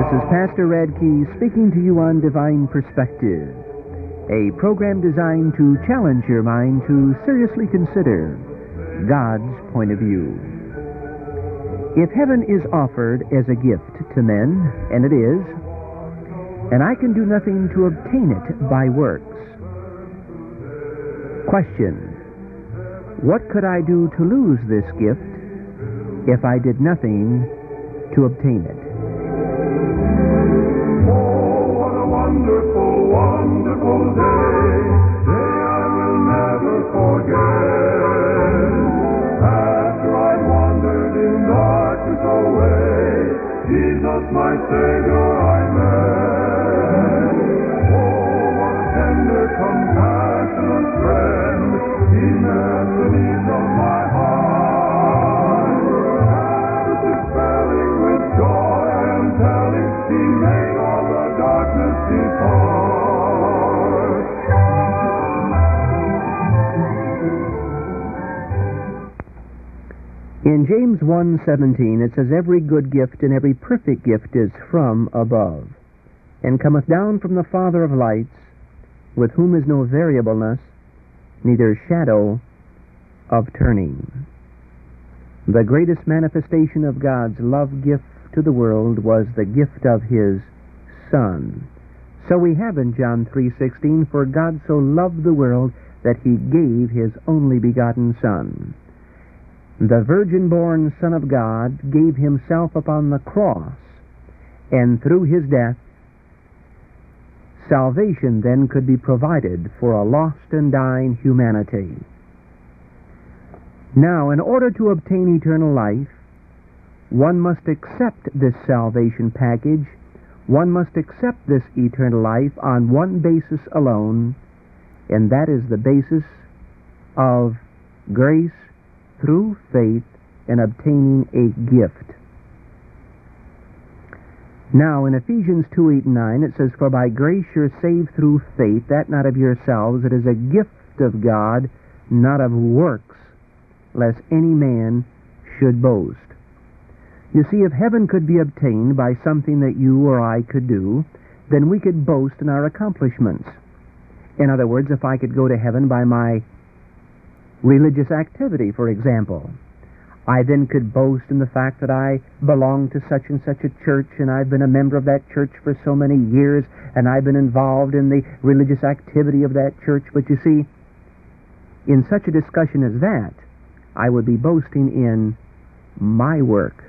This is Pastor Radke speaking to you on Divine Perspective, a program designed to challenge your mind to seriously consider God's point of view. If heaven is offered as a gift to men, and it is, and I can do nothing to obtain it by works. Question: what could I do to lose this gift if I did nothing to obtain it? Wonderful, wonderful day I will never forget. After I wandered in darkness away, Jesus my Savior I met. Oh, what a tender, compassionate friend, He met the needs of my heart. Shadows dispelling with joy I am telling, He made all the darkness depart. In James 1:17 it says, "Every good gift and every perfect gift is from above, and cometh down from the Father of lights, with whom is no variableness, neither shadow of turning." The greatest manifestation of God's love gift to the world was the gift of His Son. So we have in John 3:16, "For God so loved the world that He gave His only begotten Son." The virgin-born Son of God gave Himself upon the cross, and through His death, salvation then could be provided for a lost and dying humanity. Now, in order to obtain eternal life, one must accept this salvation package. One must accept this eternal life on one basis alone, and that is the basis of grace through faith in obtaining a gift. Now, in Ephesians 2:8-9, it says, "For by grace you're saved through faith, that not of yourselves, it is a gift of God, not of works, lest any man should boast." You see, if heaven could be obtained by something that you or I could do, then we could boast in our accomplishments. In other words, if I could go to heaven by my religious activity, for example, I then could boast in the fact that I belong to such and such a church, and I've been a member of that church for so many years, and I've been involved in the religious activity of that church. But you see, in such a discussion as that, I would be boasting in my work.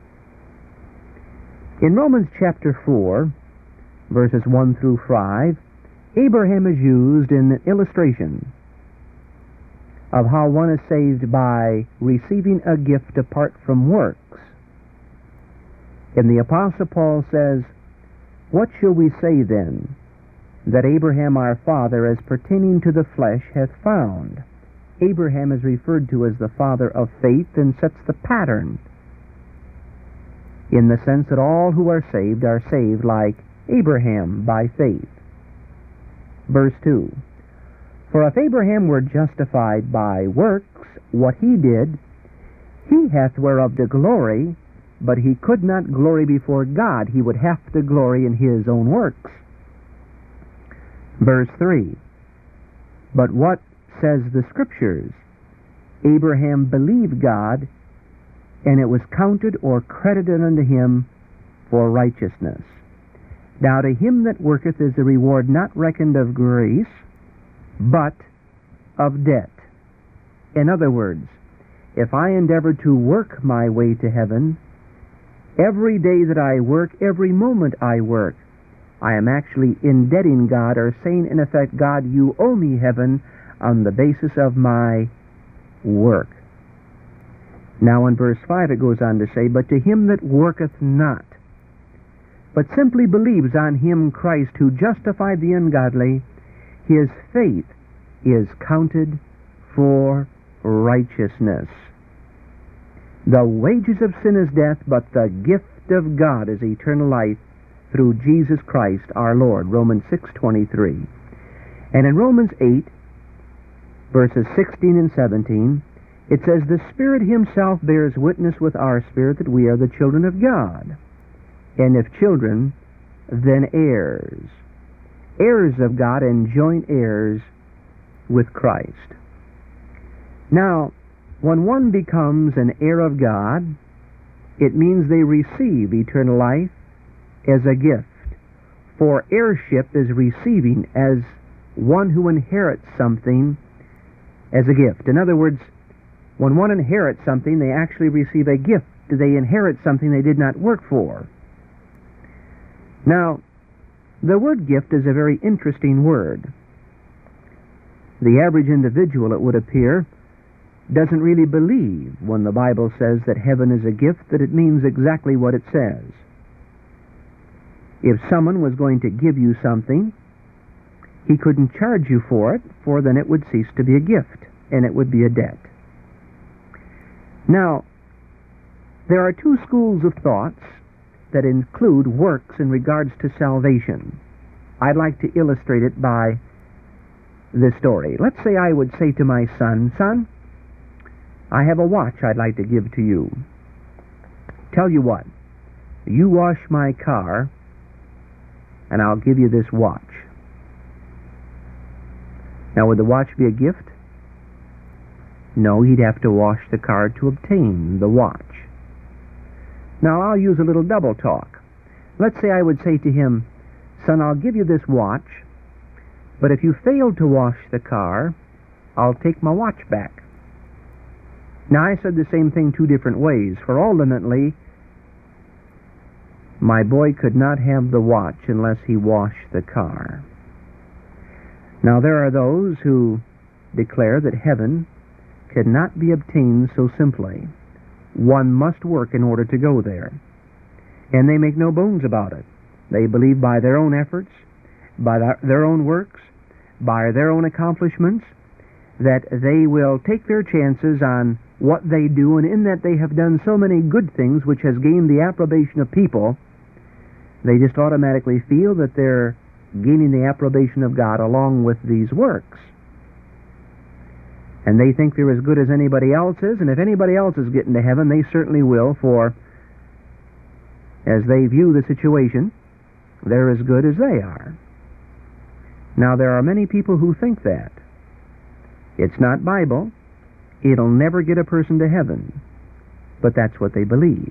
In Romans chapter 4, verses 1-5, Abraham is used in an illustration of how one is saved by receiving a gift apart from works. And the Apostle Paul says, "What shall we say then, that Abraham our father, as pertaining to the flesh, hath found?" Abraham is referred to as the father of faith and sets the pattern, in the sense that all who are saved like Abraham by faith. Verse 2, "For if Abraham were justified by works, what he did, he hath whereof to glory, but he could not glory before God." He would have to glory in his own works. Verse 3, "But what says the Scriptures? Abraham believed God, and it was counted or credited unto him for righteousness. Now to him that worketh is a reward not reckoned of grace, but of debt." In other words, if I endeavor to work my way to heaven, every day that I work, every moment I work, I am actually indebting God, or saying in effect, "God, you owe me heaven on the basis of my work." Now in verse 5 it goes on to say, "But to him that worketh not, but simply believes on him Christ who justified the ungodly, his faith is counted for righteousness. The wages of sin is death, but the gift of God is eternal life through Jesus Christ our Lord." Romans 6:23. And in Romans 8, verses 16 and 17, it says, "The Spirit Himself bears witness with our spirit that we are the children of God. and if children, then heirs. Heirs of God and joint heirs with Christ. Now, when one becomes an heir of God, it means they receive eternal life as a gift. For heirship is receiving as one who inherits something as a gift. In other words, when one inherits something, they actually receive a gift. They inherit something they did not work for. Now, the word gift is a very interesting word. The average individual, it would appear, doesn't really believe when the Bible says that heaven is a gift, that it means exactly what it says. If someone was going to give you something, he couldn't charge you for it, for then it would cease to be a gift, and it would be a debt. Now, there are two schools of thoughts that include works in regards to salvation. I'd like to illustrate it by this story. Let's say I would say to my son, "Son, I have a watch I'd like to give to you. Tell you what, you wash my car, and I'll give you this watch." Now, would the watch be a gift? No, he'd have to wash the car to obtain the watch. Now, I'll use a little double talk. Let's say I would say to him, "Son, I'll give you this watch, but if you fail to wash the car, I'll take my watch back." Now, I said the same thing two different ways, for ultimately, my boy could not have the watch unless he washed the car. Now, there are those who declare that heaven cannot be obtained so simply. One must work in order to go there. And they make no bones about it. They believe by their own efforts, by their own works, by their own accomplishments, that they will take their chances on what they do, and in that they have done so many good things which has gained the approbation of people, they just automatically feel that they're gaining the approbation of God along with these works. And they think they're as good as anybody else is, and if anybody else is getting to heaven, they certainly will, for as they view the situation, they're as good as they are. Now, there are many people who think that. It's not Bible. It'll never get a person to heaven. But that's what they believe.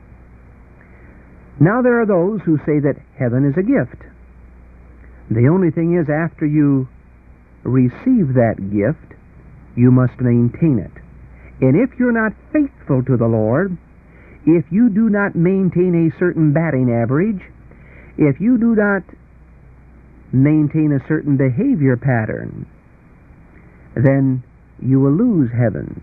Now, there are those who say that heaven is a gift. The only thing is, after you receive that gift, you must maintain it. And if you're not faithful to the Lord, if you do not maintain a certain batting average, if you do not maintain a certain behavior pattern, then you will lose heaven.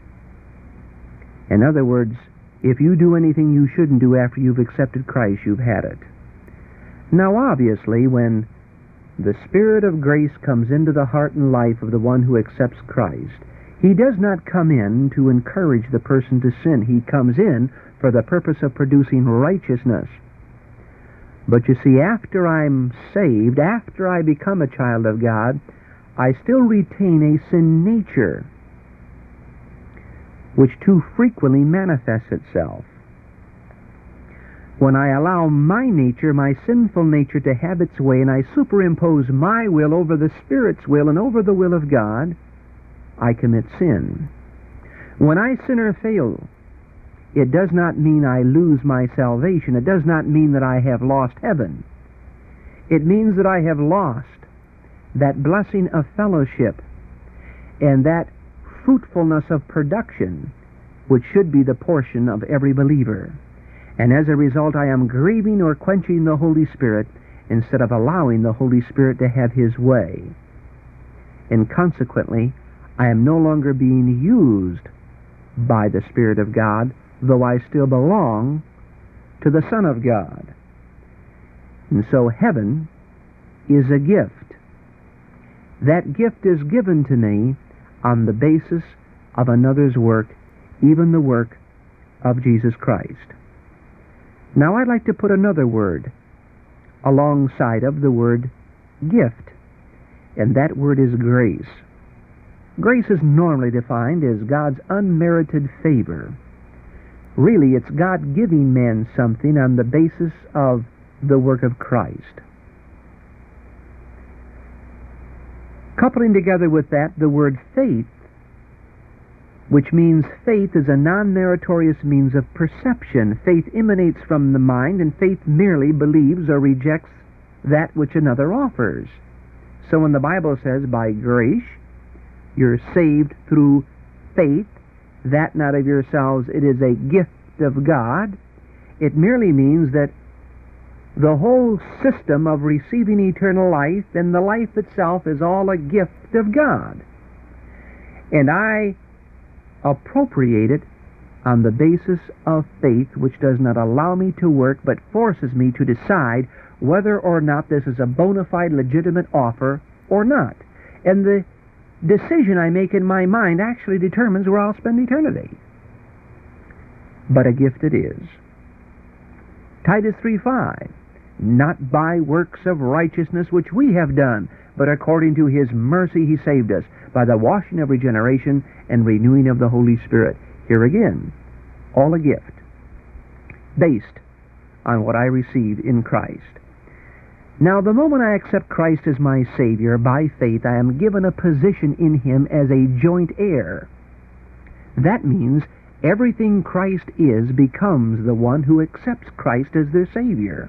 In other words, if you do anything you shouldn't do after you've accepted Christ, you've had it. Now, obviously, when the Spirit of grace comes into the heart and life of the one who accepts Christ, He does not come in to encourage the person to sin. He comes in for the purpose of producing righteousness. But you see, after I'm saved, after I become a child of God, I still retain a sin nature, which too frequently manifests itself. When I allow my nature, my sinful nature, to have its way, and I superimpose my will over the Spirit's will and over the will of God, I commit sin. When I sin or fail, it does not mean I lose my salvation. It does not mean that I have lost heaven. It means that I have lost that blessing of fellowship and that fruitfulness of production which should be the portion of every believer. And as a result, I am grieving or quenching the Holy Spirit instead of allowing the Holy Spirit to have His way. And consequently, I am no longer being used by the Spirit of God, though I still belong to the Son of God. And so heaven is a gift. That gift is given to me on the basis of another's work, even the work of Jesus Christ. Now, I'd like to put another word alongside of the word gift, and that word is grace. Grace is normally defined as God's unmerited favor Really, it's God giving man something on the basis of the work of Christ. Coupling together with that the word faith, which means faith is a non-meritorious means of perception. Faith emanates from the mind, and faith merely believes or rejects that which another offers. So when the Bible says, by grace, you're saved through faith, that not of yourselves, it is a gift of God, it merely means that the whole system of receiving eternal life and the life itself is all a gift of God. And I appropriate it on the basis of faith, which does not allow me to work but forces me to decide whether or not this is a bona fide legitimate offer or not. And the decision I make in my mind actually determines where I'll spend eternity. But a gift it is. Titus 3:5, not by works of righteousness which we have done, but according to his mercy he saved us, by the washing of regeneration and renewing of the Holy Spirit. Here again, all a gift, based on what I receive in Christ. Now, the moment I accept Christ as my Savior by faith, I am given a position in him as a joint heir. That means everything Christ is becomes the one who accepts Christ as their Savior.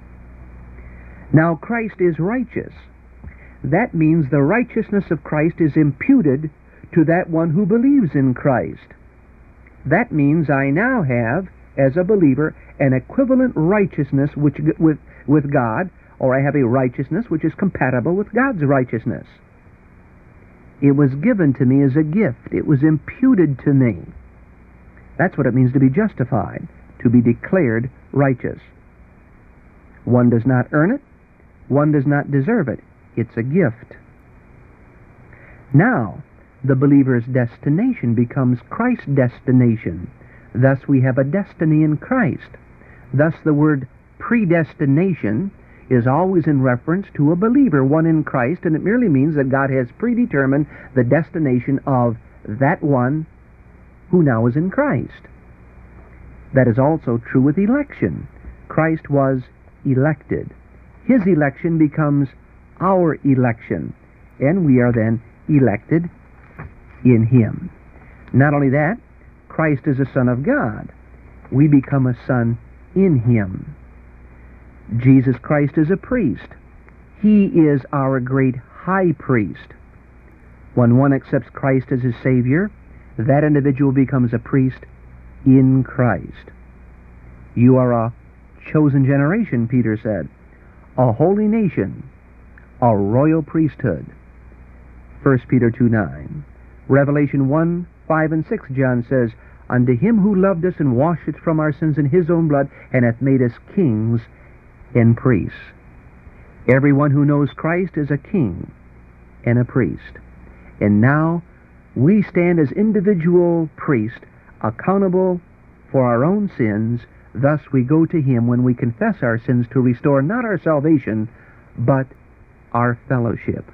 Now, Christ is righteous. That means the righteousness of Christ is imputed to that one who believes in Christ. That means I now have, as a believer, an equivalent righteousness with God, or I have a righteousness which is compatible with God's righteousness. It was given to me as a gift. It was imputed to me. That's what it means to be justified, to be declared righteous. One does not earn it. One does not deserve it. It's a gift. Now, the believer's destination becomes Christ's destination. Thus we have a destiny in Christ. Thus the word predestination is always in reference to a believer, one in Christ, and it merely means that God has predetermined the destination of that one who now is in Christ. That is also true with election. Christ was elected. His election becomes our election, and we are then elected in him. Not only that, Christ is a Son of God. We become a son in him. Jesus Christ is a priest. He is our great high priest. When one accepts Christ as his Savior, that individual becomes a priest in Christ. You are a chosen generation, Peter said, a holy nation, a royal priesthood. 1 Peter 2:9. Revelation 1:5 and 6, John says, unto him who loved us and washed us from our sins in his own blood, and hath made us kings and priests. Everyone who knows Christ is a king and a priest. And now we stand as individual priests, accountable for our own sins. Thus we go to him when we confess our sins to restore not our salvation, but our fellowship.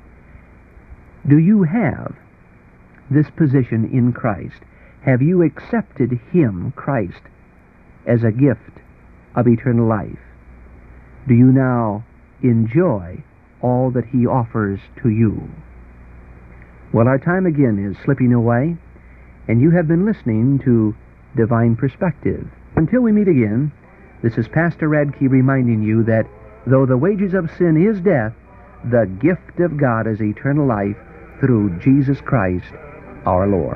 Do you have this position in Christ? Have you accepted him, Christ, as a gift of eternal life? Do you now enjoy all that he offers to you? Well, our time again is slipping away, and you have been listening to Divine Perspective. Until we meet again, this is Pastor Radke reminding you that though the wages of sin is death, the gift of God is eternal life through Jesus Christ our Lord.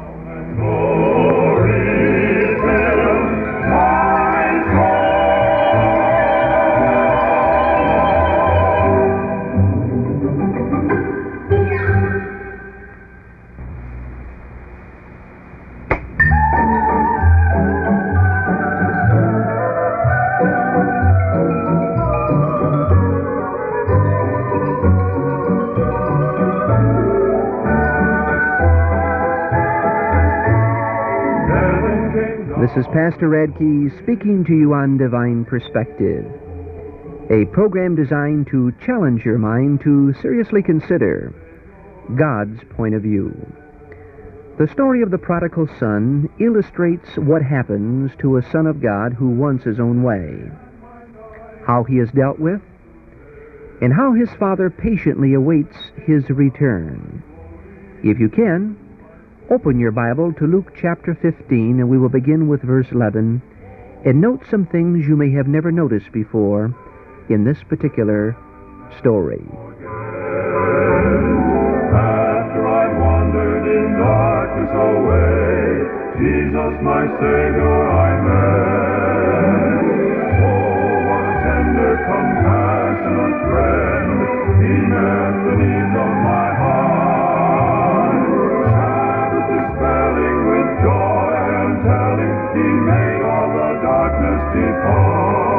This is Pastor Radke speaking to you on Divine Perspective, a program designed to challenge your mind to seriously consider God's point of view. The story of the prodigal son illustrates what happens to a son of God who wants his own way, how he is dealt with, and how his father patiently awaits his return. If you can, open your Bible to Luke chapter 15, and we will begin with verse 11, and note some things you may have never noticed before in this particular story. After I wandered in darkness away, Jesus my Savior I met. Oh, what a tender, compassionate friend, He met the needs of my heart. Shadows dispelling with joy and telling, He made all the darkness depart.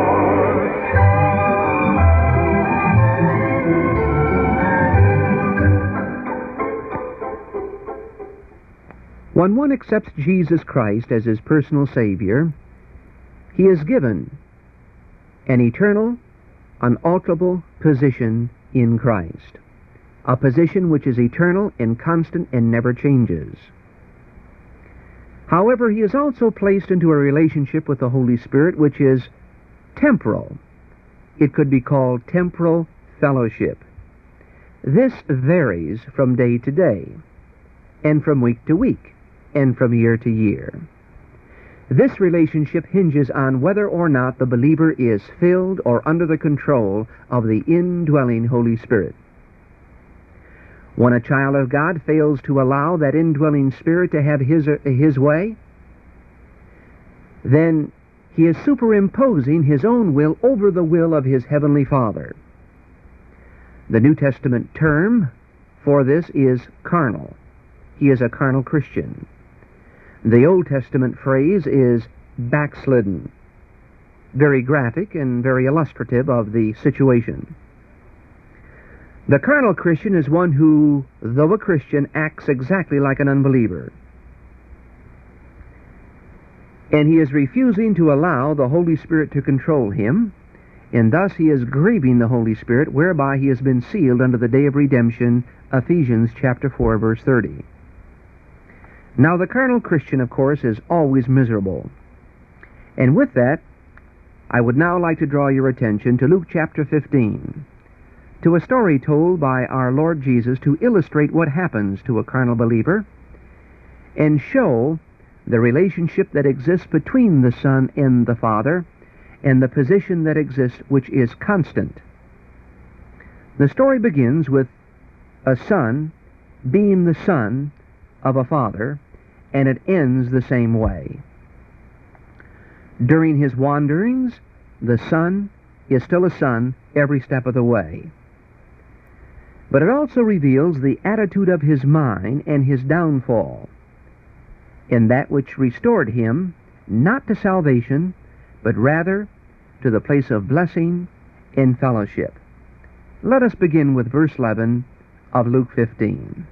When one accepts Jesus Christ as his personal Savior, he is given an eternal, unalterable position in Christ, a position which is eternal and constant and never changes. However, he is also placed into a relationship with the Holy Spirit which is temporal. It could be called temporal fellowship. This varies from day to day, and from week to week, and from year to year. This relationship hinges on whether or not the believer is filled or under the control of the indwelling Holy Spirit. When a child of God fails to allow that indwelling Spirit to have his way, then he is superimposing his own will over the will of his heavenly Father. The New Testament term for this is carnal. He is a carnal Christian. The Old Testament phrase is backslidden. Very graphic and very illustrative of the situation. The carnal Christian is one who, though a Christian, acts exactly like an unbeliever. And he is refusing to allow the Holy Spirit to control him, and thus he is grieving the Holy Spirit, whereby he has been sealed unto the day of redemption, Ephesians chapter 4, verse 30. Now, the carnal Christian, of course, is always miserable. And with that, I would now like to draw your attention to Luke chapter 15, to a story told by our Lord Jesus to illustrate what happens to a carnal believer and show the relationship that exists between the Son and the Father and the position that exists which is constant. The story begins with a son being the son of a father, and it ends the same way. During his wanderings, the son is still a son every step of the way. But it also reveals the attitude of his mind and his downfall, in that which restored him not to salvation, but rather to the place of blessing and fellowship. Let us begin with verse 11 of Luke 15.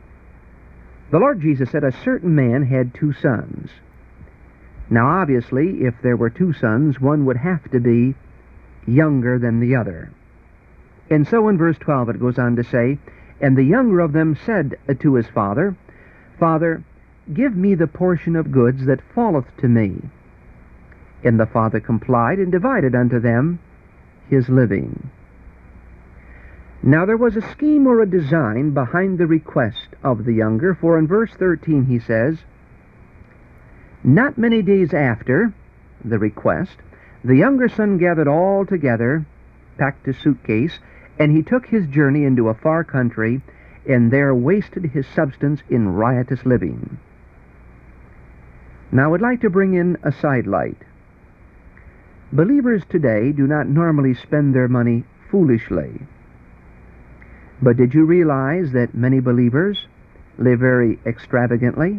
The Lord Jesus said, a certain man had 2 sons. Now obviously, if there were 2 sons, one would have to be younger than the other. And so in verse 12 it goes on to say, and the younger of them said to his father, Father, give me the portion of goods that falleth to me. And the father complied, and divided unto them his living. Now there was a scheme or a design behind the request of the younger, for in verse 13 he says, not many days after the request, the younger son gathered all together, packed his suitcase, and he took his journey into a far country, and there wasted his substance in riotous living. Now I would like to bring in a sidelight. Believers today do not normally spend their money foolishly. But did you realize that many believers live very extravagantly?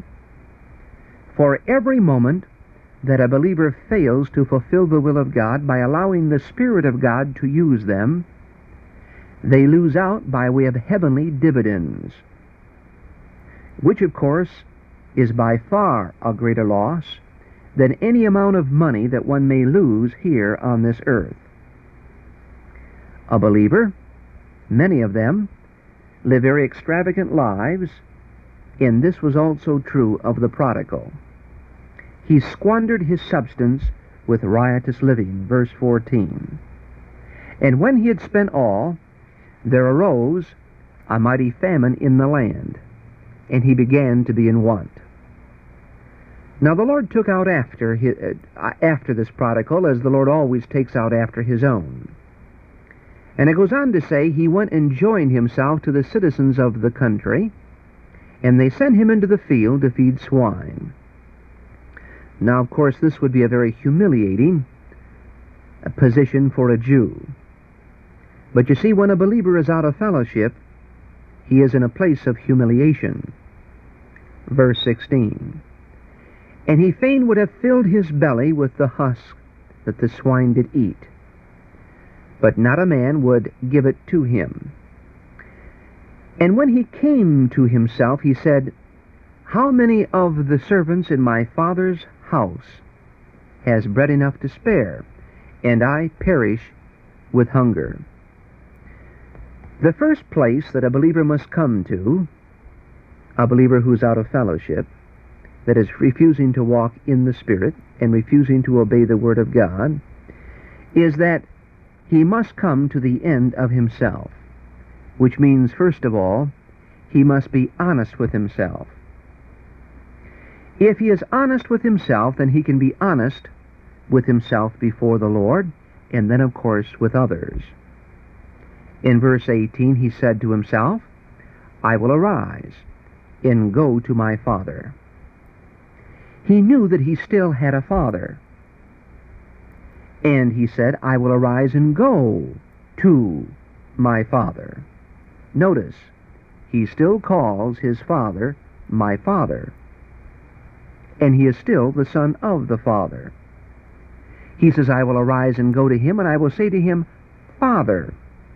For every moment that a believer fails to fulfill the will of God by allowing the Spirit of God to use them, they lose out by way of heavenly dividends, which of course is by far a greater loss than any amount of money that one may lose here on this earth. A believer, many of them, live very extravagant lives, And this was also true of the prodigal. He squandered his substance with riotous living. Verse 14. And when he had spent all, there arose a mighty famine in the land, and he began to be in want. Now the Lord took out after this prodigal, as the Lord always takes out after his own. And it goes on to say, he went and joined himself to the citizens of the country, and they sent him into the field to feed swine. Now, of course, this would be a very humiliating position for a Jew. But you see, when a believer is out of fellowship, he is in a place of humiliation. Verse 16. And he fain would have filled his belly with the husk that the swine did eat, but not a man would give it to him. And when he came to himself, he said, How many of the servants in my father's house has bread enough to spare, and I perish with hunger? The first place that a believer must come to, a believer who's out of fellowship, that is refusing to walk in the Spirit and refusing to obey the Word of God, is that he must come to the end of himself, which means, first of all, he must be honest with himself. If he is honest with himself, then he can be honest with himself before the Lord, and then, of course, with others. In verse 18, he said to himself, I will arise and go to my father. He knew that he still had a father. And he said, I will arise and go to my father. Notice, he still calls his father my father. And he is still the son of the Father. He says, I will arise and go to him, and I will say to him, Father,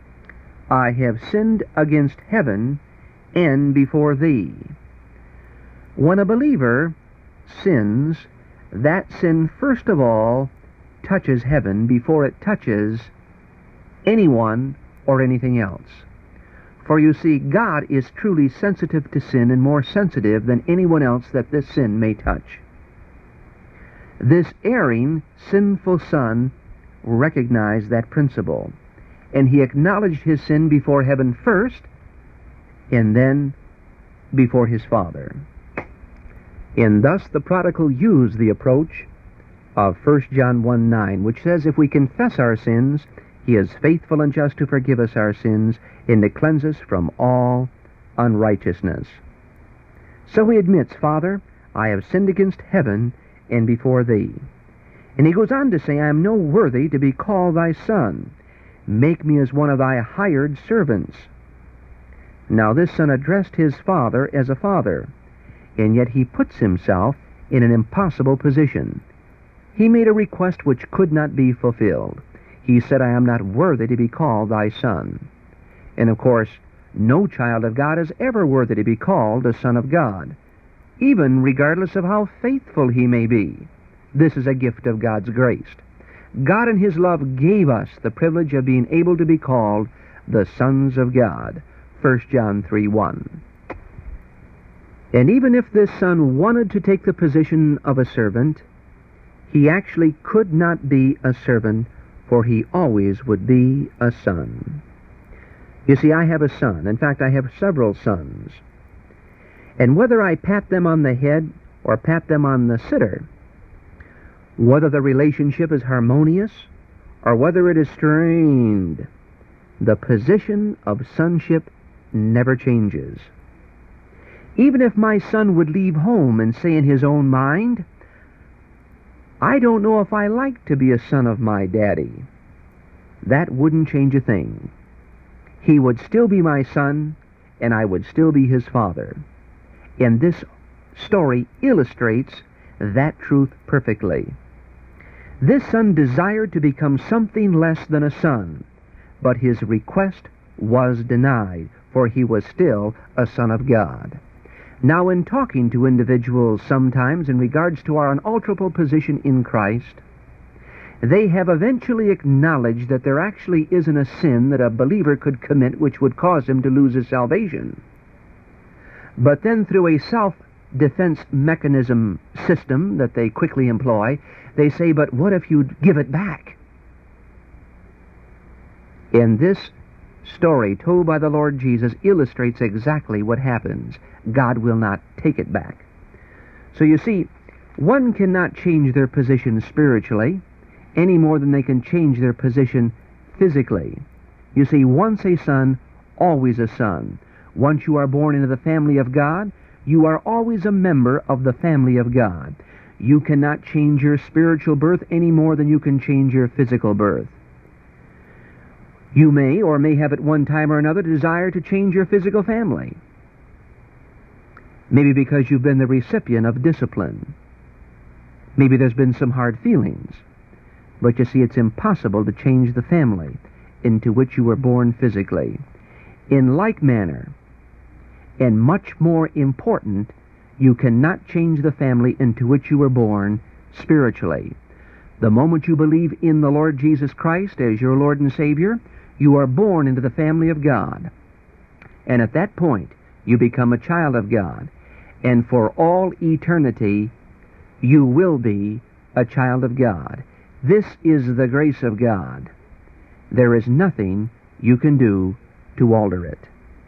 I have sinned against heaven and before thee. When a believer sins, that sin first of all touches heaven before it touches anyone or anything else. For you see, God is truly sensitive to sin, and more sensitive than anyone else that this sin may touch. This erring, sinful son recognized that principle, and he acknowledged his sin before heaven first, and then before his Father. And thus the prodigal used the approach of 1 John 1:9, which says, if we confess our sins, he is faithful and just to forgive us our sins and to cleanse us from all unrighteousness. So he admits, Father, I have sinned against heaven and before thee. And he goes on to say, I am no worthy to be called thy son. Make me as one of thy hired servants. Now this son addressed his father as a father, and yet he puts himself in an impossible position. He made a request which could not be fulfilled. He said, I am not worthy to be called thy son. And of course, no child of God is ever worthy to be called a son of God, even regardless of how faithful he may be. This is a gift of God's grace. God in his love gave us the privilege of being able to be called the sons of God. 1 John 3:1. And even if this son wanted to take the position of a servant, he actually could not be a servant, for he always would be a son. You see, I have a son. In fact, I have several sons. And whether I pat them on the head or pat them on the siddur, whether the relationship is harmonious or whether it is strained, the position of sonship never changes. Even if my son would leave home and say in his own mind, I don't know if I like to be a son of my daddy, that wouldn't change a thing. He would still be my son, and I would still be his father. And this story illustrates that truth perfectly. This son desired to become something less than a son, but his request was denied, for he was still a son of God. Now, in talking to individuals sometimes in regards to our unalterable position in Christ, they have eventually acknowledged that there actually isn't a sin that a believer could commit which would cause him to lose his salvation. But then through a self-defense mechanism system that they quickly employ, they say, but what if you give it back? And this story told by the Lord Jesus illustrates exactly what happens. God will not take it back. So you see, one cannot change their position spiritually any more than they can change their position physically. You see, once a son, always a son. Once you are born into the family of God, you are always a member of the family of God. You cannot change your spiritual birth any more than you can change your physical birth. You may or may have at one time or another desire to change your physical family. Maybe because you've been the recipient of discipline. Maybe there's been some hard feelings. But you see, it's impossible to change the family into which you were born physically. In like manner, and much more important, you cannot change the family into which you were born spiritually. The moment you believe in the Lord Jesus Christ as your Lord and Savior, you are born into the family of God. And at that point, you become a child of God. And for all eternity, you will be a child of God. This is the grace of God. There is nothing you can do to alter it.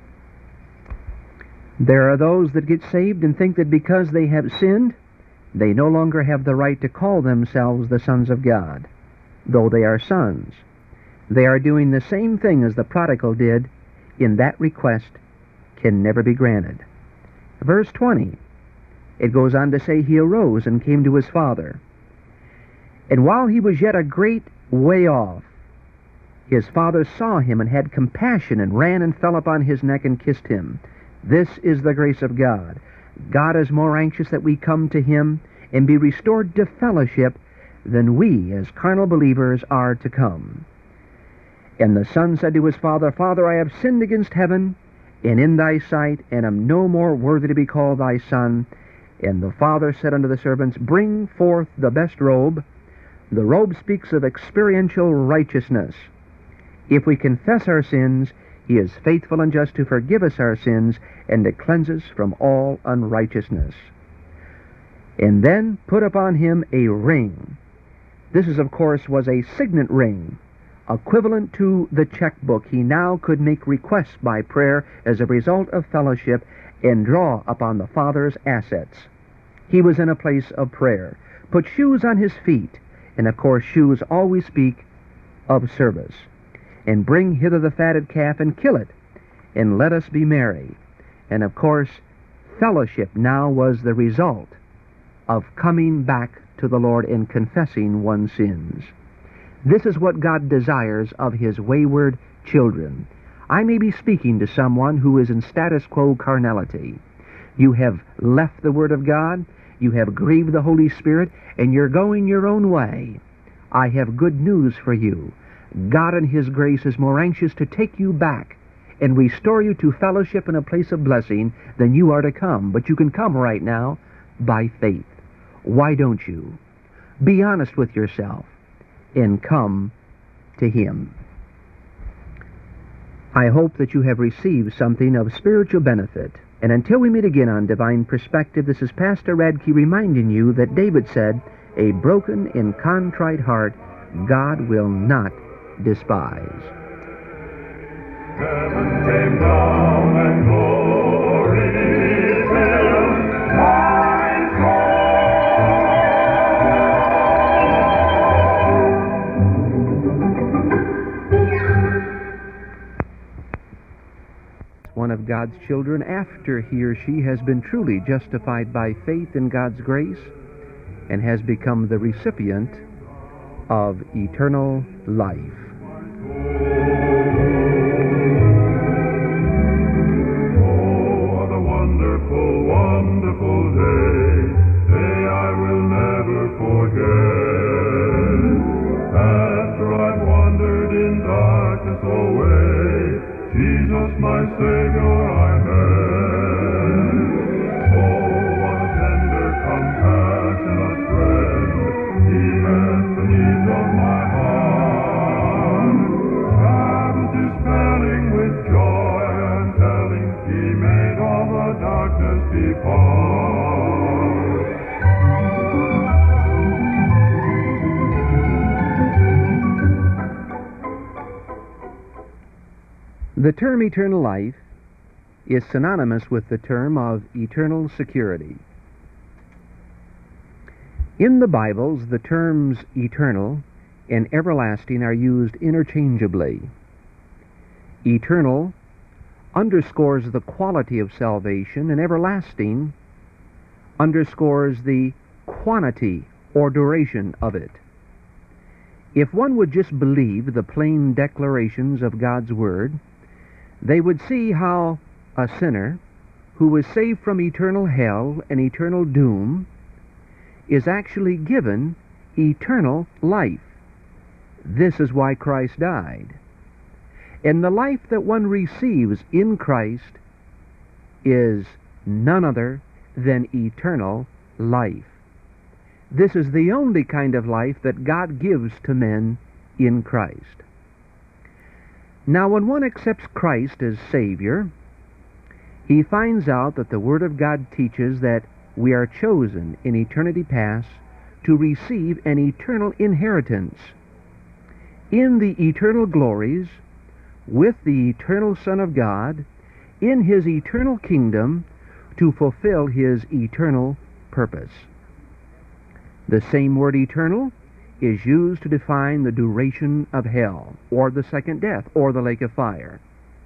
There are those that get saved and think that because they have sinned, they no longer have the right to call themselves the sons of God, though they are sons. They are doing the same thing as the prodigal did, in that request can never be granted. Verse 20, it goes on to say, he arose and came to his father. And while he was yet a great way off, his father saw him and had compassion and ran and fell upon his neck and kissed him. This is the grace of God. God is more anxious that we come to him and be restored to fellowship than we as carnal believers are to come. And the son said to his father, Father, I have sinned against heaven and in thy sight, and am no more worthy to be called thy son. And the father said unto the servants, Bring forth the best robe. The robe speaks of experiential righteousness. If we confess our sins, he is faithful and just to forgive us our sins and to cleanse us from all unrighteousness. And then put upon him a ring. This is, of course, was a signet ring, equivalent to the checkbook. He now could make requests by prayer as a result of fellowship and draw upon the Father's assets. He was in a place of prayer. Put shoes on his feet, and of course shoes always speak of service. And bring hither the fatted calf and kill it, and let us be merry. And of course, fellowship now was the result of coming back to the Lord and confessing one's sins. This is what God desires of his wayward children. I may be speaking to someone who is in status quo carnality. You have left the Word of God, you have grieved the Holy Spirit, and you're going your own way. I have good news for you. God in his grace is more anxious to take you back and restore you to fellowship in a place of blessing than you are to come. But you can come right now by faith. Why don't you? Be honest with yourself and come to him. I hope that you have received something of spiritual benefit. And until we meet again on Divine Perspective, this is Pastor Radke reminding you that David said, a broken and contrite heart God will not despise. Heaven came down and glory filled my soul. One of God's children, after he or she has been truly justified by faith in God's grace and has become the recipient of eternal life. Oh, the wonderful, wonderful day I will never forget. After I've wandered in darkness away, Jesus, my Savior, I met. Oh, what a tender, compassionate friend. He met the needs of my heart. The term eternal life is synonymous with the term of eternal security. In the Bibles, the terms eternal and everlasting are used interchangeably. Eternal underscores the quality of salvation, and everlasting underscores the quantity or duration of it. If one would just believe the plain declarations of God's Word, they would see how a sinner who was saved from eternal hell and eternal doom is actually given eternal life. This is why Christ died. And the life that one receives in Christ is none other than eternal life. This is the only kind of life that God gives to men in Christ. Now, when one accepts Christ as Savior, he finds out that the Word of God teaches that we are chosen in eternity past to receive an eternal inheritance in the eternal glories with the eternal Son of God in His eternal kingdom to fulfill His eternal purpose. The same word eternal is used to define the duration of hell, or the second death, or the lake of fire.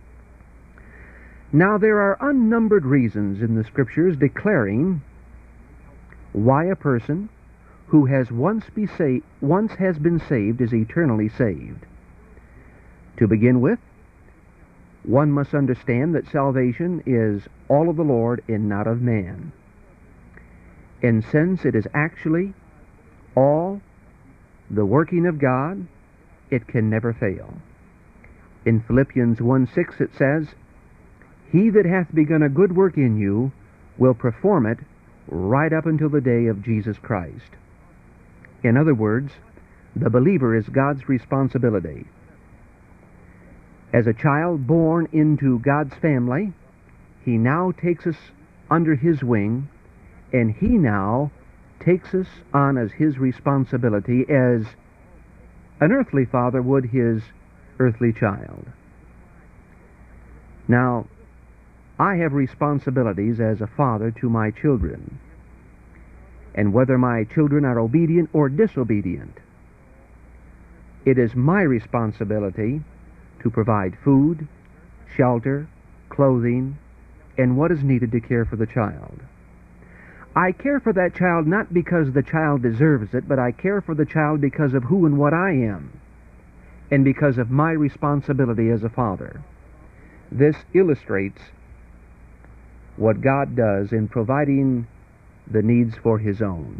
Now, there are unnumbered reasons in the Scriptures declaring why a person who has once has been saved is eternally saved. To begin with, one must understand that salvation is all of the Lord and not of man. And since it is actually all the working of God, it can never fail. In Philippians 1:6 it says, "He that hath begun a good work in you will perform it right up until the day of Jesus Christ." In other words, the believer is God's responsibility. As a child born into God's family, He now takes us under His wing, and He now takes us on as His responsibility as an earthly father would his earthly child. Now, I have responsibilities as a father to my children, and whether my children are obedient or disobedient, it is my responsibility to provide food, shelter, clothing, and what is needed to care for the child. I care for that child not because the child deserves it, but I care for the child because of who and what I am, and because of my responsibility as a father. This illustrates what God does in providing the needs for His own.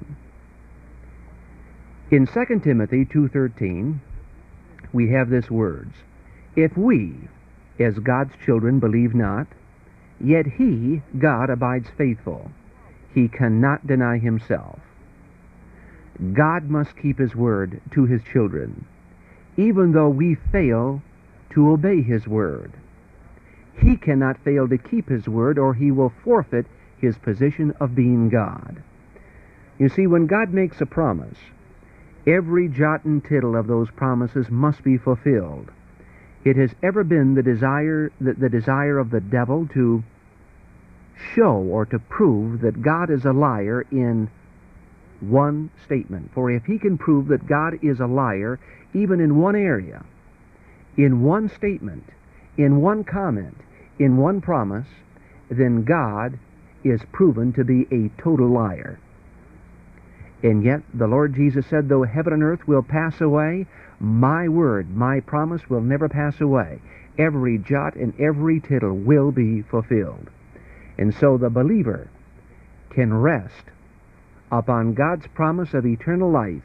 In 2 Timothy 2:13, we have this words, "If we, as God's children, believe not, yet He, God, abides faithful. He cannot deny Himself." God must keep His word to His children, even though we fail to obey His word. He cannot fail to keep His word, or He will forfeit His position of being God. You see, when God makes a promise, every jot and tittle of those promises must be fulfilled. It has ever been the desire of the devil to show or to prove that God is a liar in one statement. For if he can prove that God is a liar even in one area, in one statement, in one comment, in one promise, then God is proven to be a total liar. And yet the Lord Jesus said, "Though heaven and earth will pass away, my word, my promise will never pass away. Every jot and every tittle will be fulfilled." And so the believer can rest upon God's promise of eternal life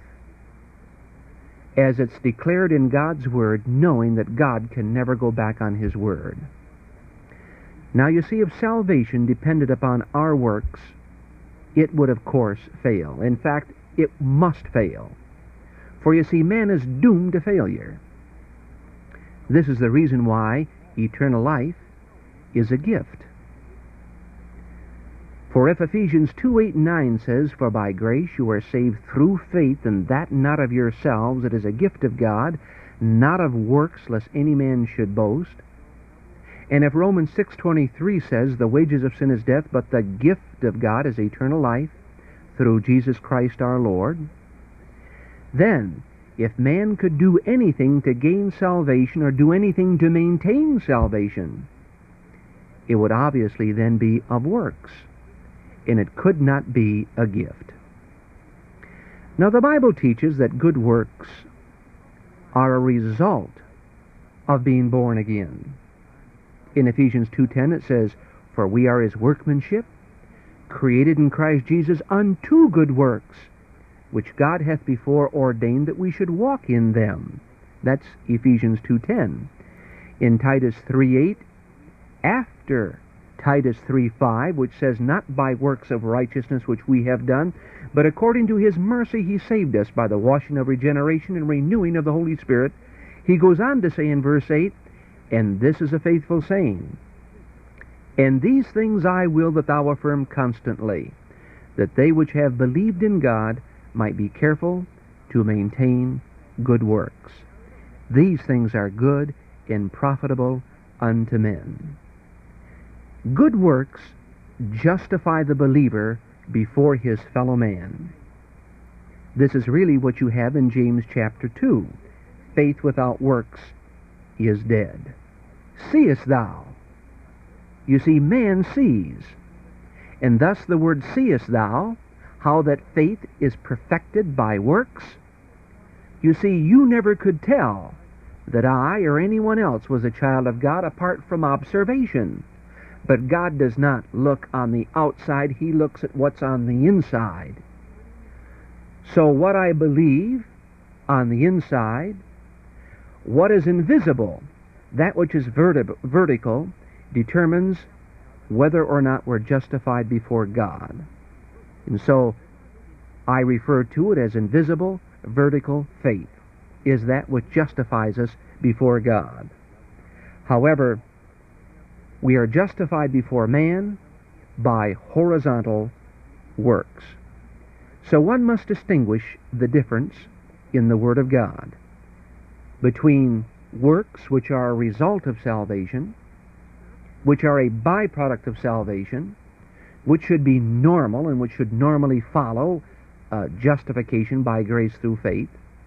as it's declared in God's Word, knowing that God can never go back on His Word. Now you see, if salvation depended upon our works, it would of course fail. In fact, it must fail. For you see, man is doomed to failure. This is the reason why eternal life is a gift. For if Ephesians 2:8-9 says, "For by grace you are saved through faith, and that not of yourselves, it is a gift of God, not of works, lest any man should boast." And if Romans 6:23 says, the wages of sin is death, but the gift of God is eternal life through Jesus Christ our Lord, then if man could do anything to gain salvation or do anything to maintain salvation, it would obviously then be of works, and it could not be a gift. Now the Bible teaches that good works are a result of being born again. In Ephesians 2:10 it says, "For we are his workmanship, created in Christ Jesus unto good works, which God hath before ordained that we should walk in them." That's Ephesians 2:10. In Titus 3:8, after Titus 3:5, which says, "Not by works of righteousness which we have done, but according to his mercy he saved us by the washing of regeneration and renewing of the Holy Spirit," he goes on to say in verse 8, "And this is a faithful saying, and these things I will that thou affirm constantly, that they which have believed in God might be careful to maintain good works. These things are good and profitable unto men." Good works justify the believer before his fellow man. This is really what you have in James chapter 2. Faith without works is dead. Seest thou? You see, man sees. And thus the word "seest thou," how that faith is perfected by works. You see, you never could tell that I or anyone else was a child of God apart from observation. But God does not look on the outside, he looks at what's on the inside. So what I believe on the inside, what is invisible, that which is vertical, determines whether or not we're justified before God. And so I refer to it as invisible, vertical faith, is that which justifies us before God. However, we are justified before man by horizontal works. So one must distinguish the difference in the Word of God between works which are a result of salvation, which are a byproduct of salvation, which should be normal and which should normally follow justification by grace through faith,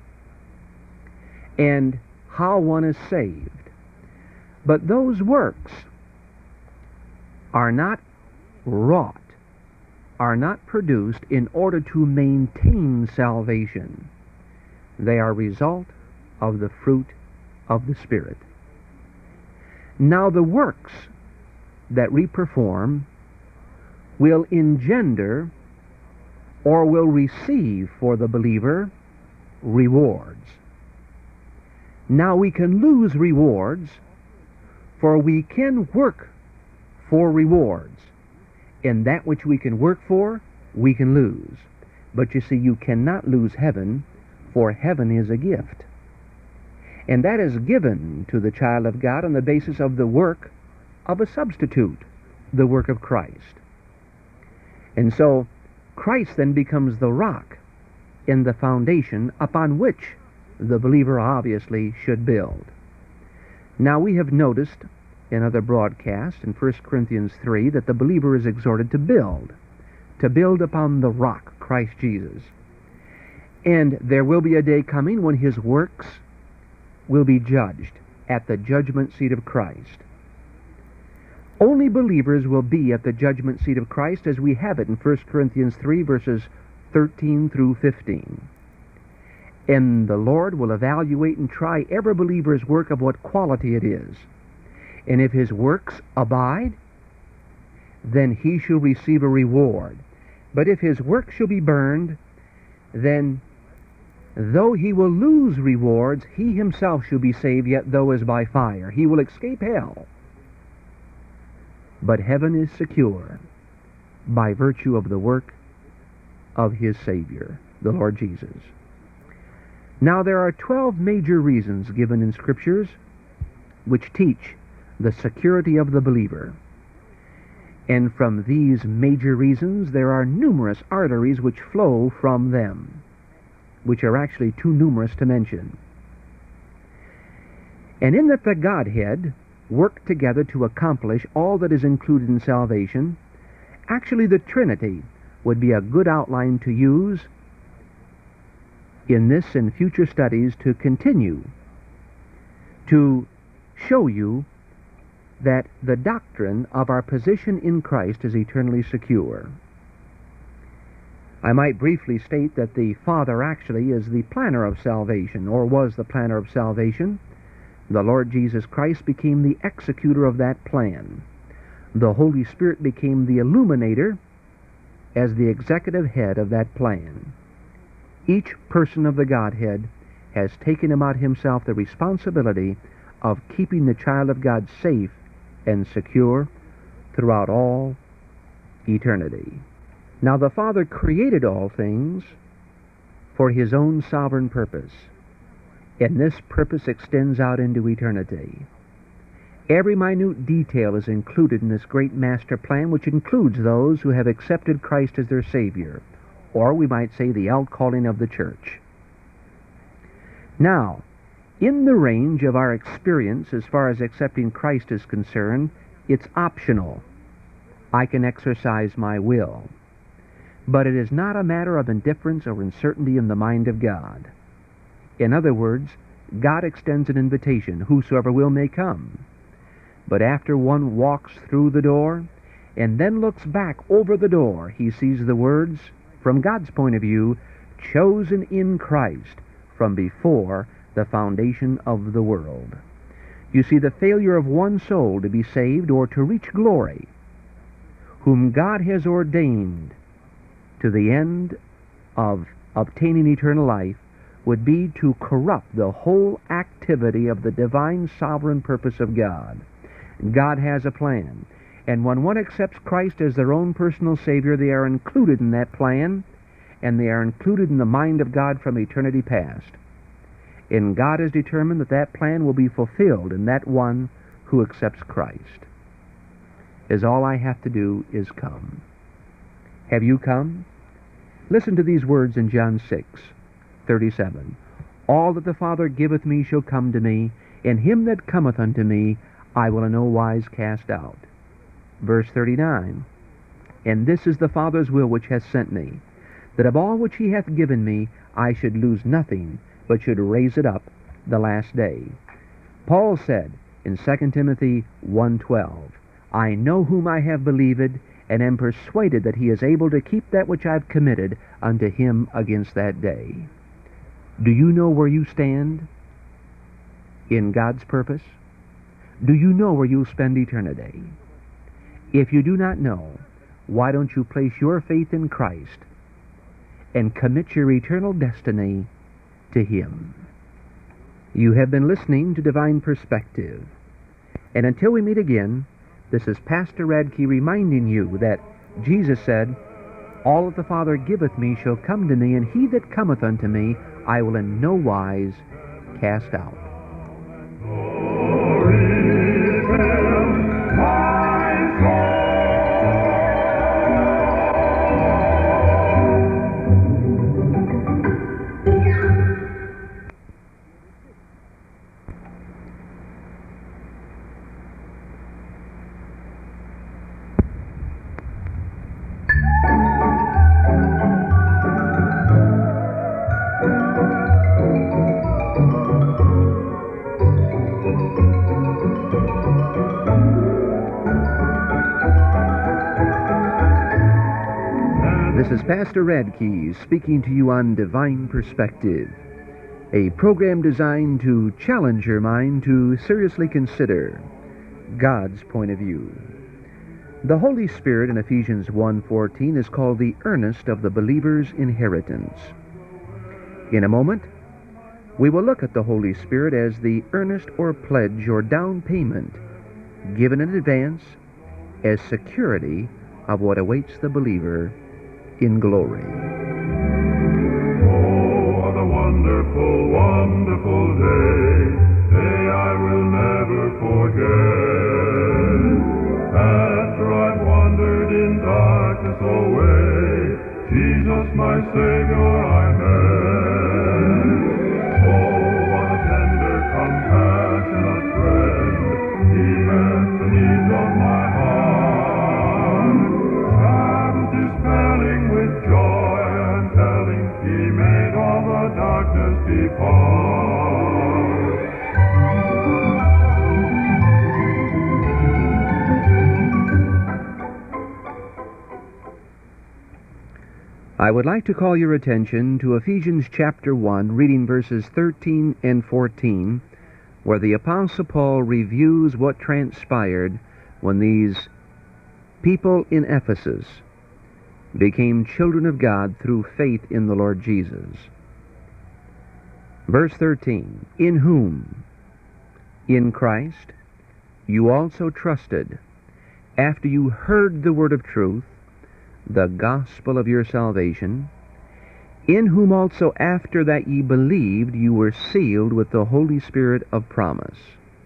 and how one is saved. But those works are not wrought, are not produced in order to maintain salvation. They are a result of the fruit of the Spirit. Now the works that we perform will engender or will receive for the believer rewards. Now we can lose rewards, for we can work for rewards, and that which we can work for, we can lose. But you see, you cannot lose heaven, for heaven is a gift. And that is given to the child of God on the basis of the work of a substitute, the work of Christ. And so Christ then becomes the rock and the foundation upon which the believer obviously should build. Now we have noticed in other broadcasts in 1 Corinthians 3 that the believer is exhorted to build upon the rock, Christ Jesus. And there will be a day coming when his works will be judged at the judgment seat of Christ. Only believers will be at the judgment seat of Christ as we have it in 1 Corinthians 3 verses 13 through 15. And the Lord will evaluate and try every believer's work of what quality it is. And if his works abide, then he shall receive a reward. But if his work shall be burned, then though he will lose rewards, he himself shall be saved, yet though as by fire. He will escape hell. But heaven is secure by virtue of the work of his Savior, the Lord Jesus. Now there are 12 major reasons given in Scriptures which teach the security of the believer. And from these major reasons there are numerous arteries which flow from them, which are actually too numerous to mention. And in that the Godhead work together to accomplish all that is included in salvation, actually the Trinity would be a good outline to use in this and future studies to continue to show you that the doctrine of our position in Christ is eternally secure. I might briefly state that the Father actually is the planner of salvation, or was the planner of salvation. The Lord Jesus Christ became the executor of that plan. The Holy Spirit became the illuminator as the executive head of that plan. Each person of the Godhead has taken about himself the responsibility of keeping the child of God safe and secure throughout all eternity. Now the Father created all things for his own sovereign purpose, and this purpose extends out into eternity. Every minute detail is included in this great master plan, which includes those who have accepted Christ as their Savior, or we might say the outcalling of the church. Now, in the range of our experience as far as accepting Christ is concerned, it's optional. I can exercise my will. But it is not a matter of indifference or uncertainty in the mind of God. In other words, God extends an invitation, whosoever will may come. But after one walks through the door and then looks back over the door, he sees the words, from God's point of view, chosen in Christ from before the foundation of the world. You see, the failure of one soul to be saved or to reach glory, whom God has ordained to the end of obtaining eternal life, would be to corrupt the whole activity of the divine sovereign purpose of God. God has a plan, and when one accepts Christ as their own personal Savior, they are included in that plan, and they are included in the mind of God from eternity past. And God has determined that that plan will be fulfilled in that one who accepts Christ. As all I have to do is come. Have you come? Listen to these words in John 6:37. All that the Father giveth me shall come to me, and him that cometh unto me I will in no wise cast out. Verse 39. And this is the Father's will which hath sent me, that of all which he hath given me I should lose nothing, but should raise it up the last day. Paul said in 2 Timothy 1:12, I know whom I have believed, and am persuaded that he is able to keep that which I have committed unto him against that day. Do you know where you stand in God's purpose? Do you know where you'll spend eternity? If you do not know, why don't you place your faith in Christ and commit your eternal destiny to him? You have been listening to Divine Perspective. And until we meet again, this is Pastor Radke reminding you that Jesus said, all that the Father giveth me shall come to me, and he that cometh unto me I will in no wise cast out. This is Pastor Radke speaking to you on Divine Perspective, a program designed to challenge your mind to seriously consider God's point of view. The Holy Spirit in Ephesians 1:14 is called the earnest of the believer's inheritance. In a moment, we will look at the Holy Spirit as the earnest or pledge or down payment given in advance as security of what awaits the believer in glory. Oh, what a wonderful, wonderful day, day I will never forget. After I've wandered in darkness away, Jesus my Savior I met. Oh, what a tender, compassionate friend, He darkness depart. I would like to call your attention to Ephesians chapter 1, reading verses 13 and 14, where the Apostle Paul reviews what transpired when these people in Ephesus became children of God through faith in the Lord Jesus. Verse 13, in whom, in Christ, you also trusted, after you heard the word of truth, the gospel of your salvation, in whom also after that ye believed you were sealed with the Holy Spirit of promise,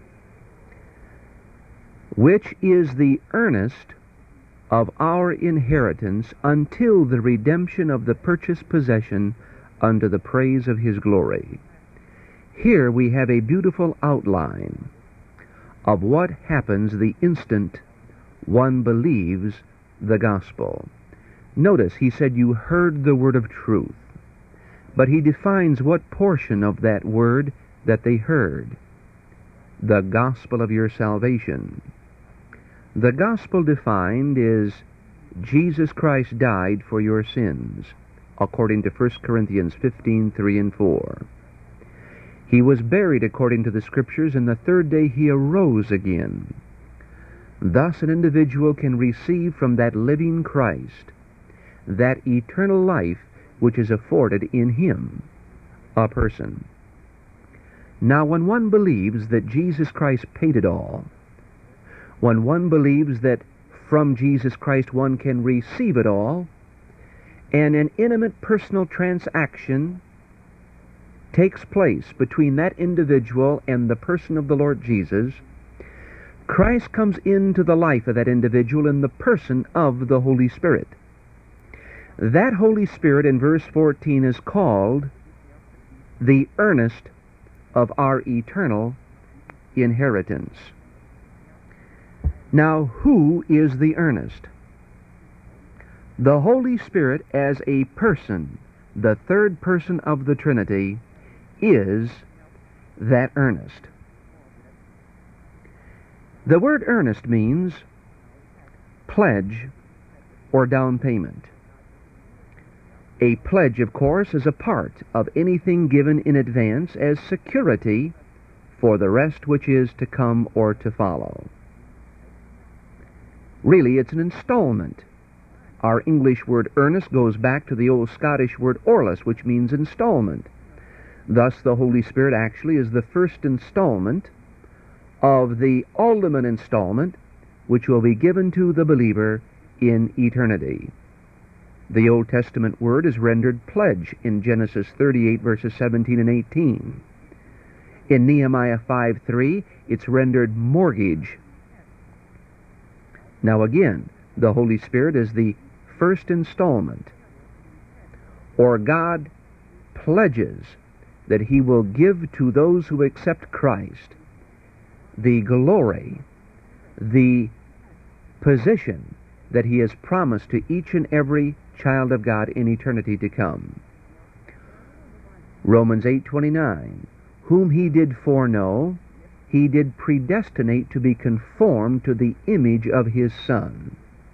which is the earnest of our inheritance until the redemption of the purchased possession unto the praise of his glory. Here we have a beautiful outline of what happens the instant one believes the gospel. Notice he said you heard the word of truth, but he defines what portion of that word that they heard. The gospel of your salvation. The gospel defined is Jesus Christ died for your sins, according to 1 Corinthians 15, 3 and 4. He was buried according to the Scriptures, and the third day he arose again. Thus an individual can receive from that living Christ that eternal life which is afforded in him, a person. Now when one believes that Jesus Christ paid it all, when one believes that from Jesus Christ one can receive it all, and an intimate personal transaction takes place between that individual and the person of the Lord Jesus, Christ comes into the life of that individual in the person of the Holy Spirit. That Holy Spirit in verse 14 is called the earnest of our eternal inheritance. Now, who is the earnest? The Holy Spirit as a person, the third person of the Trinity, is that earnest. The word earnest means pledge or down payment. A pledge, of course, is a part of anything given in advance as security for the rest which is to come or to follow. Really, it's an installment. Our English word earnest goes back to the old Scottish word orlus, which means installment. Thus, the Holy Spirit actually is the first installment of the ultimate installment which will be given to the believer in eternity. The Old Testament word is rendered pledge in Genesis 38, verses 17 and 18. In Nehemiah 5:3, it's rendered mortgage. Now again, the Holy Spirit is the first installment, or God pledges that he will give to those who accept Christ the glory, the position that he has promised to each and every child of God in eternity to come. Romans 8:29, whom he did foreknow, he did predestinate to be conformed to the image of his Son.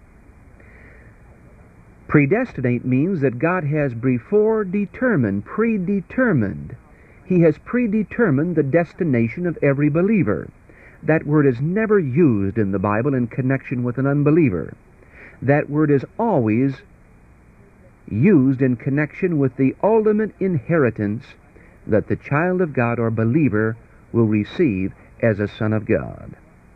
Predestinate means that God has before determined, predetermined. He has predetermined the destination of every believer. That word is never used in the Bible in connection with an unbeliever. That word is always used in connection with the ultimate inheritance that the child of God or believer will receive as a son of God.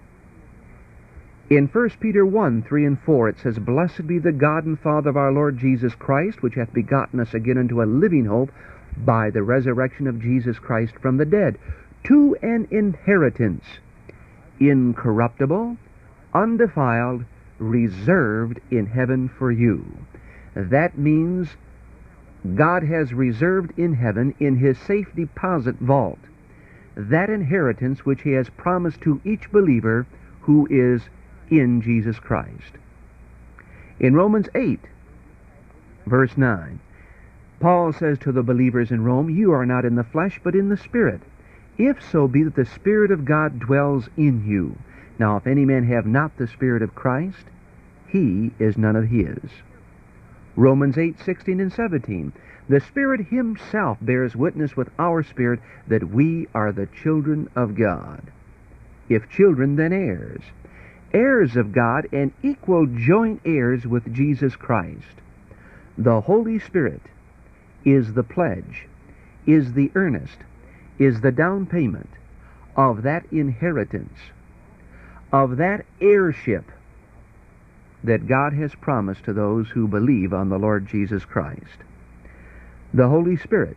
In 1 Peter 1, 3 and 4, it says, Blessed be the God and Father of our Lord Jesus Christ, which hath begotten us again unto a living hope by the resurrection of Jesus Christ from the dead, to an inheritance incorruptible, undefiled, reserved in heaven for you. That means God has reserved in heaven, in his safe deposit vault, that inheritance which he has promised to each believer who is in Jesus Christ. In Romans 8, verse 9, Paul says to the believers in Rome, "You are not in the flesh, but in the Spirit, if so be that the Spirit of God dwells in you. Now if any man have not the Spirit of Christ, he is none of his." Romans 8:16 and 17. "The Spirit himself bears witness with our spirit that we are the children of God. If children, then heirs, heirs of God and equal joint heirs with Jesus Christ." The Holy Spirit is the pledge, is the earnest, is the down payment of that inheritance, of that heirship that God has promised to those who believe on the Lord Jesus Christ. The Holy Spirit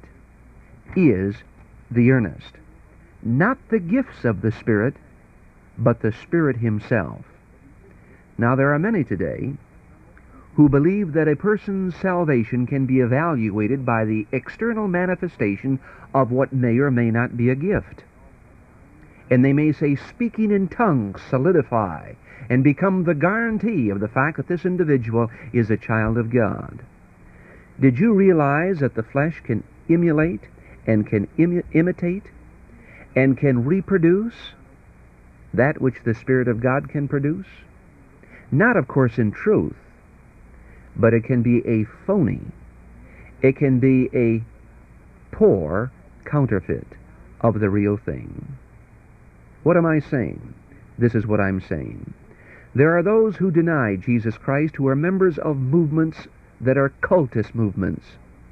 is the earnest, not the gifts of the Spirit, but the Spirit himself. Now there are many today who believe that a person's salvation can be evaluated by the external manifestation of what may or may not be a gift. And they may say speaking in tongues solidify and become the guarantee of the fact that this individual is a child of God. Did you realize that the flesh can emulate and can imitate and can reproduce that which the Spirit of God can produce? Not, of course, in truth, but it can be a phony. It can be a poor counterfeit of the real thing. What am I saying? This is what I'm saying. There are those who deny Jesus Christ who are members of movements that are cultist movements,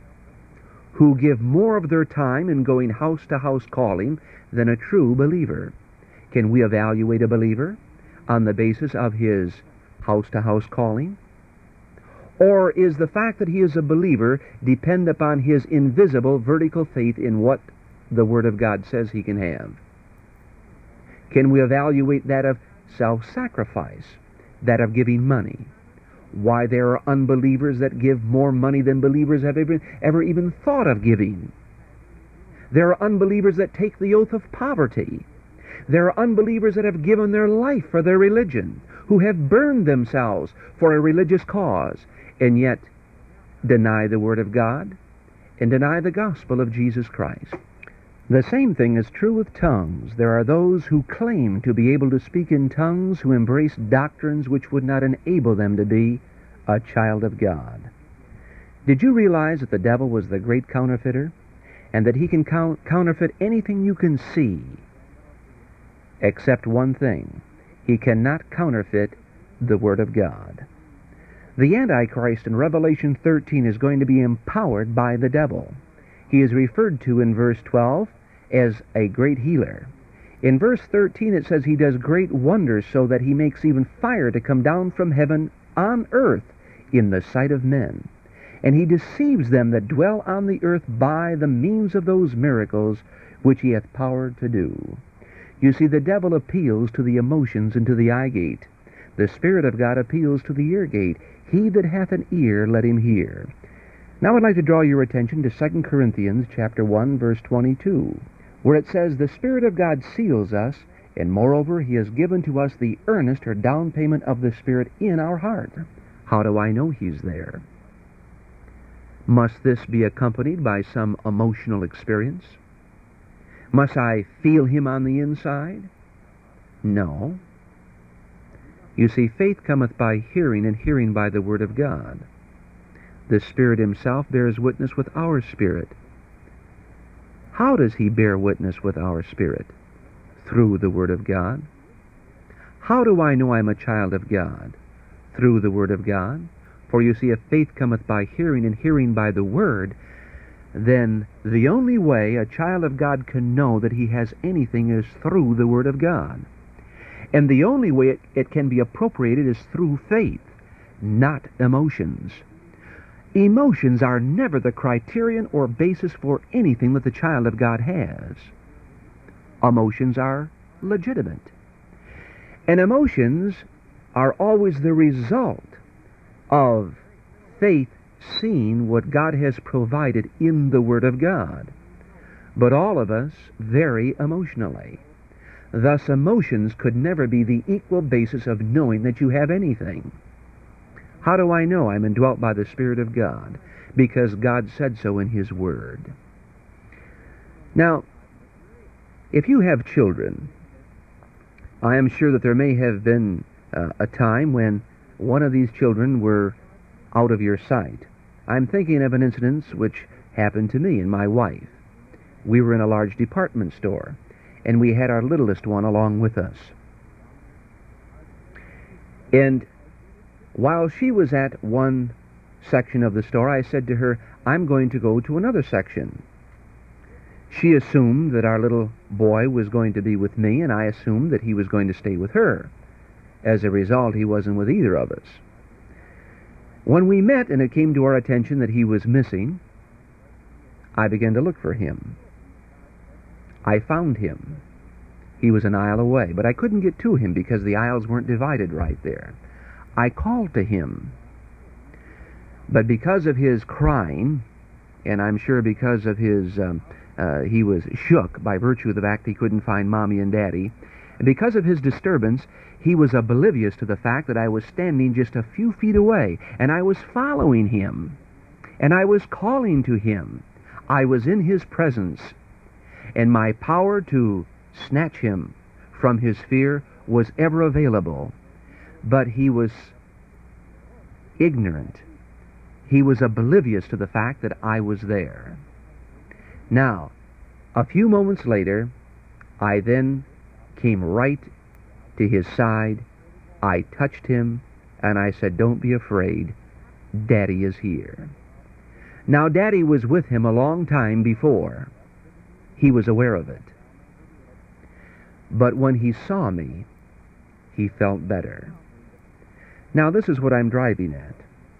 who give more of their time in going house to house calling than a true believer. Can we evaluate a believer on the basis of his house to house calling? Or is the fact that he is a believer depend upon his invisible vertical faith in what the Word of God says he can have? Can we evaluate that of self-sacrifice, that of giving money? Why, there are unbelievers that give more money than believers have ever even thought of giving. There are unbelievers that take the oath of poverty. There are unbelievers that have given their life for their religion, who have burned themselves for a religious cause, and yet deny the Word of God and deny the gospel of Jesus Christ. The same thing is true with tongues. There are those who claim to be able to speak in tongues who embrace doctrines which would not enable them to be a child of God. Did you realize that the devil was the great counterfeiter, and that he can counterfeit anything you can see, except one thing? He cannot counterfeit the Word of God. The Antichrist in Revelation 13 is going to be empowered by the devil. He is referred to in verse 12 as a great healer. In verse 13 it says he does great wonders, so that he makes even fire to come down from heaven on earth in the sight of men. And he deceives them that dwell on the earth by the means of those miracles which he hath power to do. You see, the devil appeals to the emotions and to the eye gate. The Spirit of God appeals to the ear gate. He that hath an ear, let him hear. Now I'd like to draw your attention to 2 Corinthians chapter 1, verse 22, where it says, "The Spirit of God seals us, and moreover he has given to us the earnest or down payment of the Spirit in our heart." How do I know he's there? Must this be accompanied by some emotional experience? Must I feel him on the inside? No. You see, faith cometh by hearing, and hearing by the Word of God. The Spirit himself bears witness with our spirit. How does he bear witness with our spirit? Through the Word of God. How do I know I'm a child of God? Through the Word of God. For you see, if faith cometh by hearing, and hearing by the Word, then the only way a child of God can know that he has anything is through the Word of God. And the only way it can be appropriated is through faith, not emotions. Emotions are never the criterion or basis for anything that the child of God has. Emotions are legitimate. And emotions are always the result of faith seeing what God has provided in the Word of God. But all of us vary emotionally. Thus, emotions could never be the equal basis of knowing that you have anything. How do I know I'm indwelt by the Spirit of God? Because God said so in His Word. Now, if you have children, I am sure that there may have been a time when one of these children were out of your sight. I'm thinking of an incident which happened to me and my wife. We were in a large department store, and we had our littlest one along with us. And while she was at one section of the store, I said to her, I'm going to go to another section. She assumed that our little boy was going to be with me, and I assumed that he was going to stay with her. As a result, he wasn't with either of us. When we met and it came to our attention that he was missing, I began to look for him. I found him. He was an aisle away, but I couldn't get to him because the aisles weren't divided right there. I called to him, but because of his crying, and I'm sure because of his, he was shook by virtue of the fact he couldn't find Mommy and Daddy, and because of his disturbance, he was oblivious to the fact that I was standing just a few feet away, and I was following him, and I was calling to him. I was in his presence, and my power to snatch him from his fear was ever available. But he was ignorant. He was oblivious to the fact that I was there. Now, a few moments later, I then came right to his side. I touched him, and I said, "Don't be afraid. Daddy is here." Now, Daddy was with him a long time before. He was aware of it. But when he saw me, he felt better. Now, this is what I'm driving at.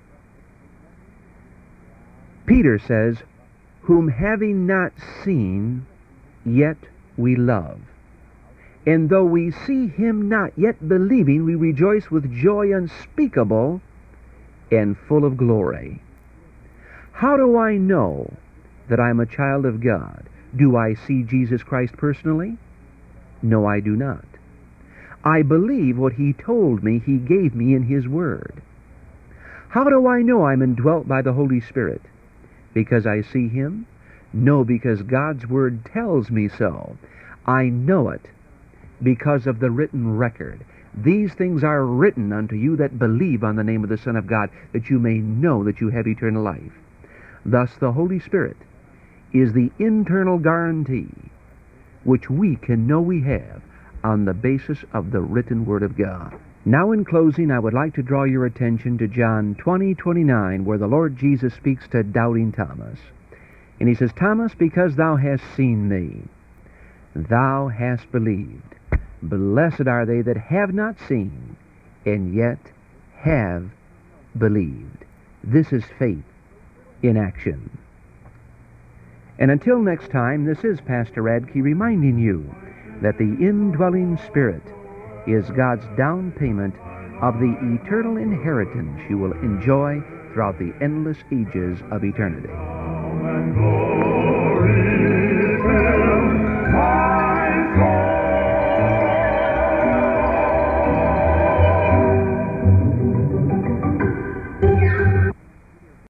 Peter says, "Whom having not seen, yet we love. And though we see him not, yet believing, we rejoice with joy unspeakable and full of glory." How do I know that I'm a child of God? Do I see Jesus Christ personally? No, I do not. I believe what he told me he gave me in his Word. How do I know I'm indwelt by the Holy Spirit? Because I see him? No, because God's Word tells me so. I know it because of the written record. These things are written unto you that believe on the name of the Son of God, that you may know that you have eternal life. Thus the Holy Spirit is the internal guarantee which we can know we have on the basis of the written Word of God. Now, in closing, I would like to draw your attention to John 20:29, where the Lord Jesus speaks to doubting Thomas. And he says, "Thomas, because thou hast seen me, thou hast believed. Blessed are they that have not seen, and yet have believed." This is faith in action. And until next time, this is Pastor Radke reminding you that the indwelling Spirit is God's down payment of the eternal inheritance you will enjoy throughout the endless ages of eternity.